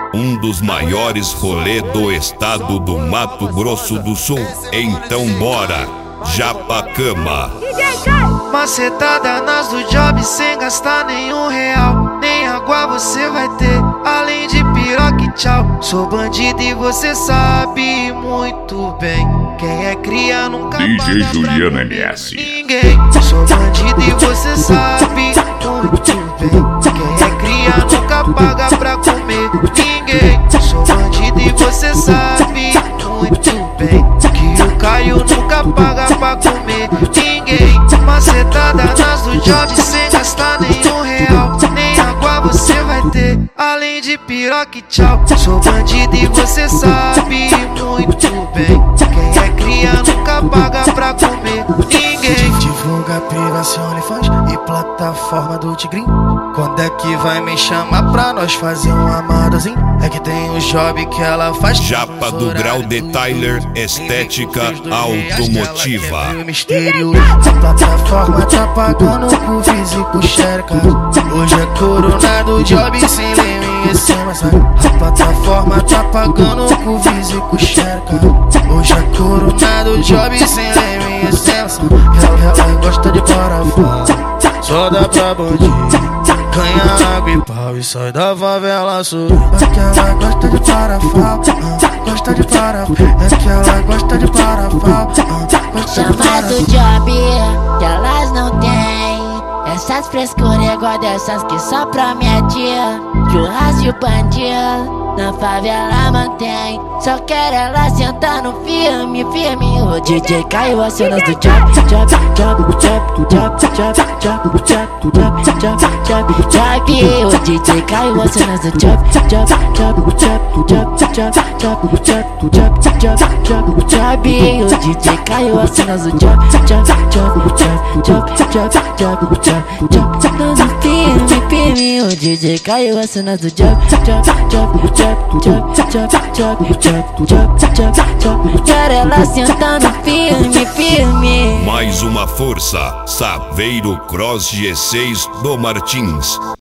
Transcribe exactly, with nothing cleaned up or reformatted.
um dos maiores rolê do estado do Mato Grosso do Sul. Então bora, Japacama. Macetada nas do job sem gastar nenhum real. Nem água você vai ter, além de piroca e tchau. Sou bandido e você sabe muito bem. Quem é cria nunca D J paga Juliano pra M S. ninguém. Sou bandido e você sabe muito bem. Quem é cria nunca paga pra comer ninguém. Sou bandido e você sabe muito bem que o Caio nunca paga pra comer ninguém. Macetada nas do job sem gastar nenhum real. Nem água você vai ter, além de piroca e tchau. Sou bandido e você sabe muito bem. Quem é cria nunca paga pra comer ninguém. Divulga piração, OnlyFans e plataforma do Tigrinho. Quando é que vai me chamar pra nós fazer um amadozinho? É que tem um job que ela faz. Japa do Grau Detailer, estética automotiva. Mistério, a plataforma tá pagando com físico xereca. Hoje é coronado, job sem leme e sem massagem. A plataforma tá pagando com físico xereca. Hoje é coronado, job sem leme e sem massagem. Ela, ela gosta de parafuso, só dá pra bandido. Ganha água e pau e sai da favela sul. É que ela gosta de parafal, uh, gosta de parafal. É que ela gosta de parafal, uh, gosta Chama de parafal. do job que elas não têm. Essas frescuras igual dessas que só promete. Churrasco e bandido na favela mantém. Só quero ela sentar no filme, firme. O D J Caio as cenas do job, job, job, job, job, job, job, job, job, job, job, job. O D J Caio as cenas do job, job, job, job, job, job, job, job, job, job, job, job. O D J Caio as cenas do job, job, job, job, job, job, job, job, job. No filme, firme. O D J Caio as cenas do job, job, job, job. Job, job, job, job, job, job, job. Quero ela sentando firme, firme. Mais uma força, Saveiro Cross G seis do Martins.